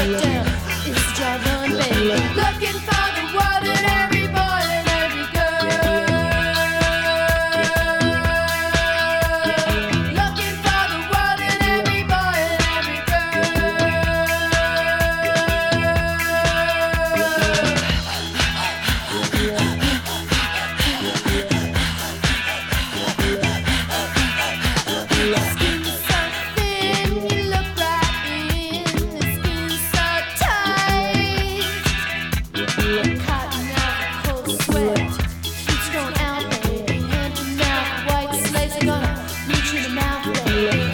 shut down. It's the job done, baby. Looking for the one in every boy and every girl. Looking for the one in every boy and every Skin so thin, you look right in. The skin so tight, cotton out cold sweat. Keeps going out, baby. Hand to mouth, white slates are gonna reach in the mouth, baby.